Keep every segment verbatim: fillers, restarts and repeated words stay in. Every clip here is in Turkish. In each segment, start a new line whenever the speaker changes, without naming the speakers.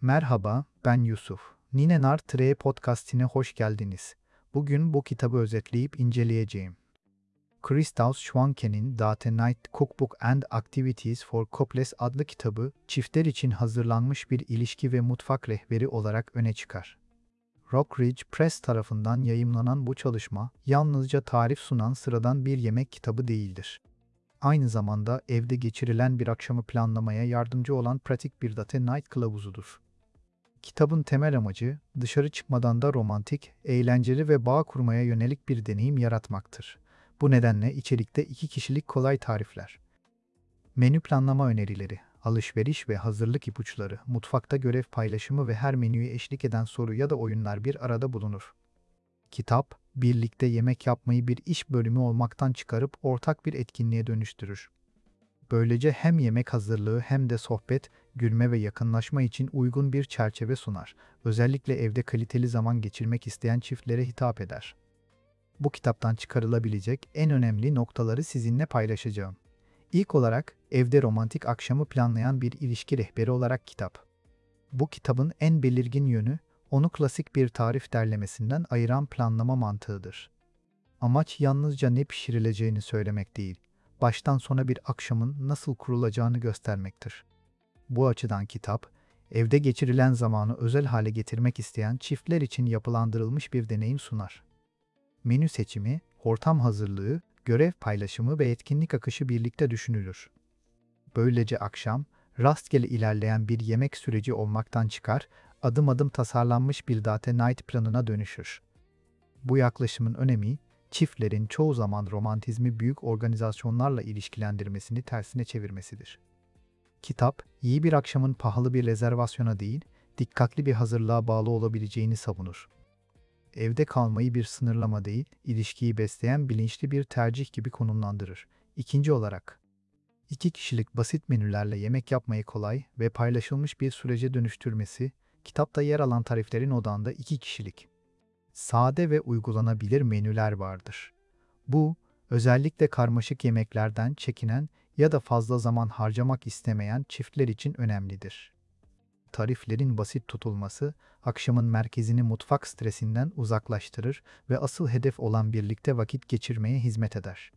Merhaba, ben Yusuf. Nine Nar Tre Podcast'ine hoş geldiniz. Bugün bu kitabı özetleyip inceleyeceğim. Christoph Schwanke'nin Date Night Cookbook and Activities for Couples adlı kitabı, çiftler için hazırlanmış bir ilişki ve mutfak rehberi olarak öne çıkar. Rockridge Press tarafından yayımlanan bu çalışma, yalnızca tarif sunan sıradan bir yemek kitabı değildir. Aynı zamanda evde geçirilen bir akşamı planlamaya yardımcı olan pratik bir Date Night kılavuzudur. Kitabın temel amacı, dışarı çıkmadan da romantik, eğlenceli ve bağ kurmaya yönelik bir deneyim yaratmaktır. Bu nedenle içerikte iki kişilik kolay tarifler, menü planlama önerileri, alışveriş ve hazırlık ipuçları, mutfakta görev paylaşımı ve her menüye eşlik eden soru ya da oyunlar bir arada bulunur. Kitap, birlikte yemek yapmayı bir iş bölümü olmaktan çıkarıp ortak bir etkinliğe dönüştürür. Böylece hem yemek hazırlığı hem de sohbet, gülme ve yakınlaşma için uygun bir çerçeve sunar. Özellikle evde kaliteli zaman geçirmek isteyen çiftlere hitap eder. Bu kitaptan çıkarılabilecek en önemli noktaları sizinle paylaşacağım. İlk olarak, evde romantik akşamı planlayan bir ilişki rehberi olarak kitap. Bu kitabın en belirgin yönü, onu klasik bir tarif derlemesinden ayıran planlama mantığıdır. Amaç yalnızca ne pişirileceğini söylemek değil, baştan sona bir akşamın nasıl kurulacağını göstermektir. Bu açıdan kitap, evde geçirilen zamanı özel hale getirmek isteyen çiftler için yapılandırılmış bir deneyim sunar. Menü seçimi, ortam hazırlığı, görev paylaşımı ve etkinlik akışı birlikte düşünülür. Böylece akşam, rastgele ilerleyen bir yemek süreci olmaktan çıkar, adım adım tasarlanmış bir Date Night planına dönüşür. Bu yaklaşımın önemi, çiftlerin çoğu zaman romantizmi büyük organizasyonlarla ilişkilendirmesini tersine çevirmesidir. Kitap, iyi bir akşamın pahalı bir rezervasyona değil, dikkatli bir hazırlığa bağlı olabileceğini savunur. Evde kalmayı bir sınırlama değil, ilişkiyi besleyen bilinçli bir tercih gibi konumlandırır. İkinci olarak, iki kişilik basit menülerle yemek yapmayı kolay ve paylaşılmış bir sürece dönüştürmesi, kitapta yer alan tariflerin odağında iki kişilik, sade ve uygulanabilir menüler vardır. Bu, özellikle karmaşık yemeklerden çekinen ya da fazla zaman harcamak istemeyen çiftler için önemlidir. Tariflerin basit tutulması, akşamın merkezini mutfak stresinden uzaklaştırır ve asıl hedef olan birlikte vakit geçirmeye hizmet eder.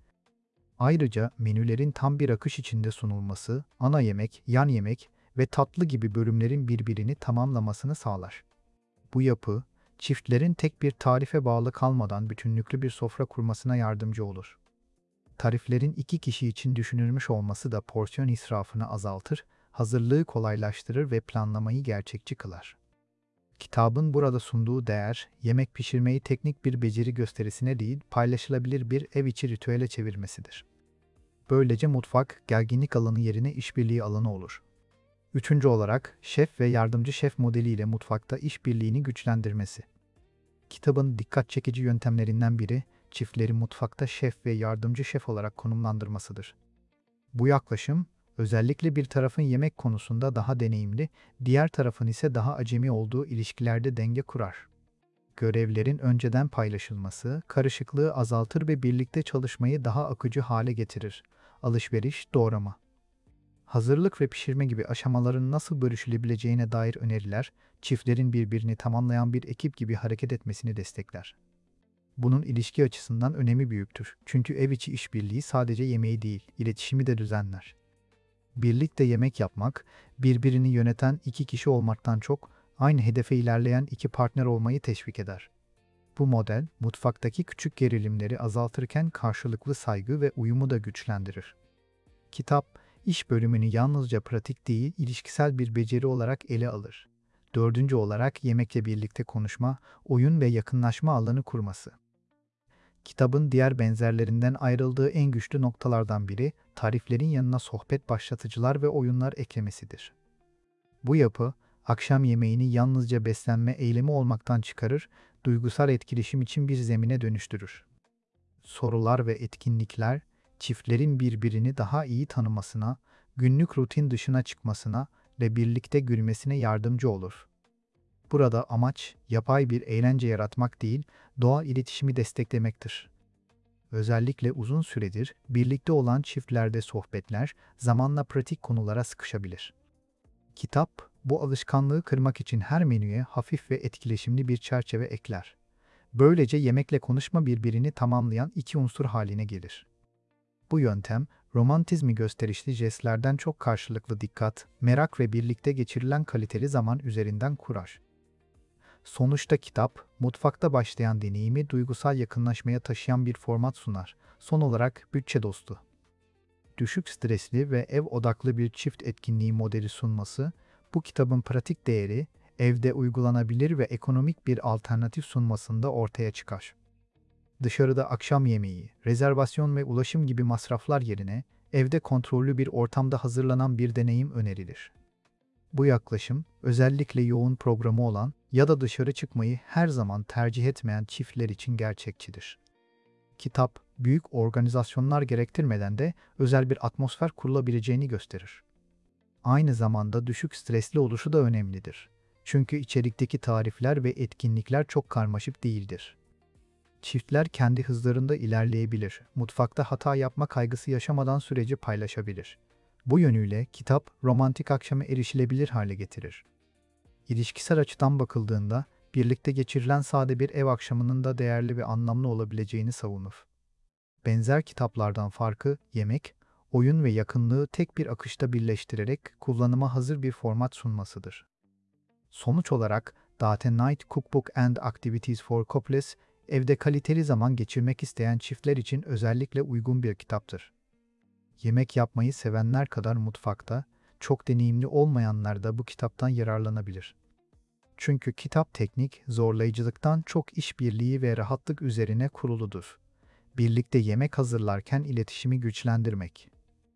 Ayrıca menülerin tam bir akış içinde sunulması, ana yemek, yan yemek ve tatlı gibi bölümlerin birbirini tamamlamasını sağlar. Bu yapı, çiftlerin tek bir tarife bağlı kalmadan bütünlüklü bir sofra kurmasına yardımcı olur. Tariflerin iki kişi için düşünülmüş olması da porsiyon israfını azaltır, hazırlığı kolaylaştırır ve planlamayı gerçekçi kılar. Kitabın burada sunduğu değer, yemek pişirmeyi teknik bir beceri gösterisine değil, paylaşılabilir bir ev içi ritüele çevirmesidir. Böylece mutfak, gerginlik alanı yerine işbirliği alanı olur. Üçüncü olarak, şef ve yardımcı şef modeliyle mutfakta işbirliğini güçlendirmesi. Kitabın dikkat çekici yöntemlerinden biri, çiftleri mutfakta şef ve yardımcı şef olarak konumlandırmasıdır. Bu yaklaşım, özellikle bir tarafın yemek konusunda daha deneyimli, diğer tarafın ise daha acemi olduğu ilişkilerde denge kurar. Görevlerin önceden paylaşılması, karışıklığı azaltır ve birlikte çalışmayı daha akıcı hale getirir. Alışveriş, doğrama, hazırlık ve pişirme gibi aşamaların nasıl bölüşülebileceğine dair öneriler, çiftlerin birbirini tamamlayan bir ekip gibi hareket etmesini destekler. Bunun ilişki açısından önemi büyüktür. Çünkü ev içi işbirliği sadece yemeği değil, iletişimi de düzenler. Birlikte yemek yapmak, birbirini yöneten iki kişi olmaktan çok, aynı hedefe ilerleyen iki partner olmayı teşvik eder. Bu model, mutfaktaki küçük gerilimleri azaltırken karşılıklı saygı ve uyumu da güçlendirir. Kitap, iş bölümünü yalnızca pratik değil, ilişkisel bir beceri olarak ele alır. Dördüncü olarak yemekle birlikte konuşma, oyun ve yakınlaşma alanı kurması. Kitabın diğer benzerlerinden ayrıldığı en güçlü noktalardan biri, tariflerin yanına sohbet başlatıcılar ve oyunlar eklemesidir. Bu yapı, akşam yemeğini yalnızca beslenme eylemi olmaktan çıkarır, duygusal etkileşim için bir zemine dönüştürür. Sorular ve etkinlikler, çiftlerin birbirini daha iyi tanımasına, günlük rutin dışına çıkmasına ve birlikte gülmesine yardımcı olur. Burada amaç, yapay bir eğlence yaratmak değil, doğal iletişimi desteklemektir. Özellikle uzun süredir birlikte olan çiftlerde sohbetler zamanla pratik konulara sıkışabilir. Kitap, Bu alışkanlığı kırmak için her menüye hafif ve etkileşimli bir çerçeve ekler. Böylece yemekle konuşma birbirini tamamlayan iki unsur haline gelir. Bu yöntem, romantizmi gösterişli jestlerden çok karşılıklı dikkat, merak ve birlikte geçirilen kaliteli zaman üzerinden kurar. Sonuçta kitap, mutfakta başlayan deneyimi duygusal yakınlaşmaya taşıyan bir format sunar. Son olarak bütçe dostu. Düşük stresli ve ev odaklı bir çift etkinliği modeli sunması, bu kitabın pratik değeri, evde uygulanabilir ve ekonomik bir alternatif sunmasında ortaya çıkar. Dışarıda akşam yemeği, rezervasyon ve ulaşım gibi masraflar yerine evde kontrollü bir ortamda hazırlanan bir deneyim önerilir. Bu yaklaşım, özellikle yoğun programı olan ya da dışarı çıkmayı her zaman tercih etmeyen çiftler için gerçekçidir. Kitap, büyük organizasyonlar gerektirmeden de özel bir atmosfer kurulabileceğini gösterir. Aynı zamanda düşük stresli oluşu da önemlidir. Çünkü içerikteki tarifler ve etkinlikler çok karmaşık değildir. Çiftler kendi hızlarında ilerleyebilir, mutfakta hata yapma kaygısı yaşamadan süreci paylaşabilir. Bu yönüyle kitap, romantik akşamı erişilebilir hale getirir. İlişkisel açıdan bakıldığında, birlikte geçirilen sade bir ev akşamının da değerli ve anlamlı olabileceğini savunur. Benzer kitaplardan farkı, yemek, oyun ve yakınlığı tek bir akışta birleştirerek kullanıma hazır bir format sunmasıdır. Sonuç olarak, Date Night Cookbook and Activities for Couples, evde kaliteli zaman geçirmek isteyen çiftler için özellikle uygun bir kitaptır. Yemek yapmayı sevenler kadar mutfakta, çok deneyimli olmayanlar da bu kitaptan yararlanabilir. Çünkü kitap teknik, zorlayıcılıktan çok işbirliği ve rahatlık üzerine kuruludur. Birlikte yemek hazırlarken iletişimi güçlendirmek,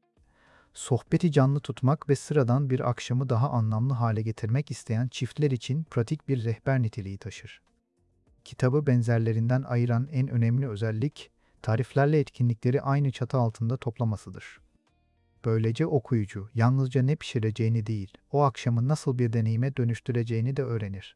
sohbeti canlı tutmak ve sıradan bir akşamı daha anlamlı hale getirmek isteyen çiftler için pratik bir rehber niteliği taşır. Kitabı benzerlerinden ayıran en önemli özellik, tariflerle etkinlikleri aynı çatı altında toplamasıdır. Böylece okuyucu, yalnızca ne pişireceğini değil, o akşamı nasıl bir deneyime dönüştüreceğini de öğrenir.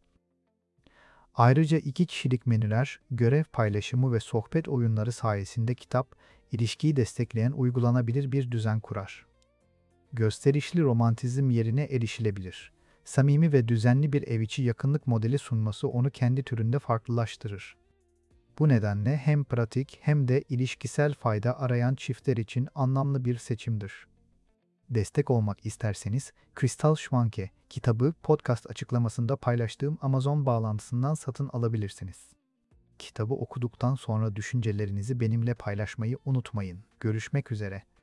Ayrıca iki kişilik menüler, görev paylaşımı ve sohbet oyunları sayesinde kitap, ilişkiyi destekleyen uygulanabilir bir düzen kurar. Gösterişli romantizm yerine erişilebilir, samimi ve düzenli bir ev içi yakınlık modeli sunması onu kendi türünde farklılaştırır. Bu nedenle hem pratik hem de ilişkisel fayda arayan çiftler için anlamlı bir seçimdir. Destek olmak isterseniz, Crystal Schwanke kitabı podcast açıklamasında paylaştığım Amazon bağlantısından satın alabilirsiniz. Kitabı okuduktan sonra düşüncelerinizi benimle paylaşmayı unutmayın. Görüşmek üzere.